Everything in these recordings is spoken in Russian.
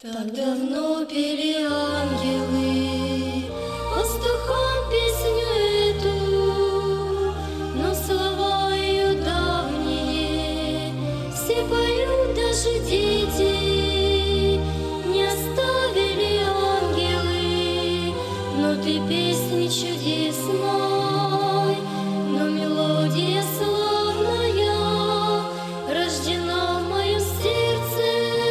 Так давно пели ангелы пастухам песню эту, но слова ее давние все поют, даже дети. Не оставили ангелы, но ты песни чудесной, но мелодия славная рождена в моем сердце.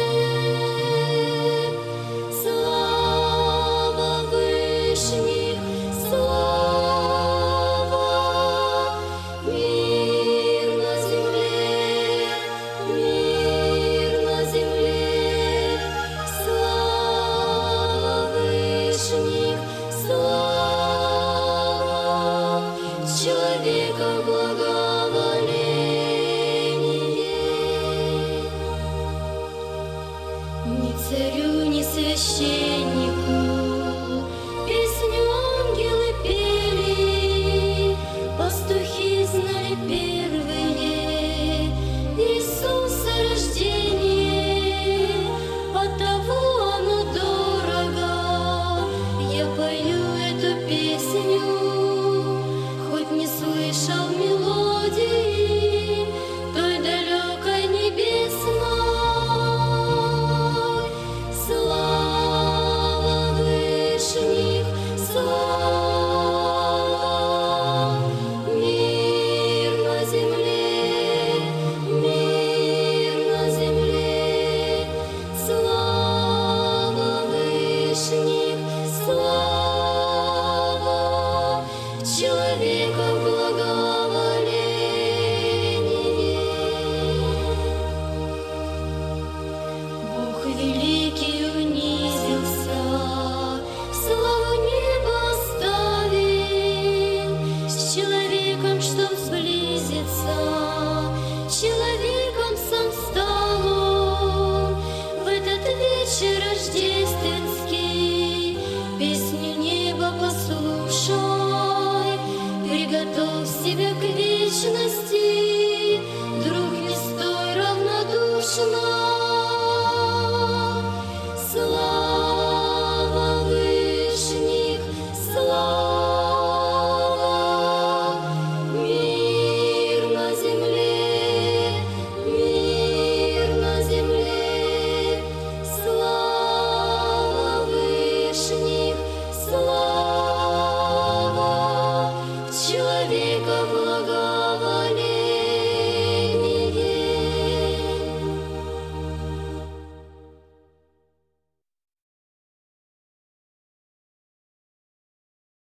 Слава Вышних, слава, мир на земле, мир на земле. Слава Вышних, слава, человека благоволение. Ни царю, ни священнику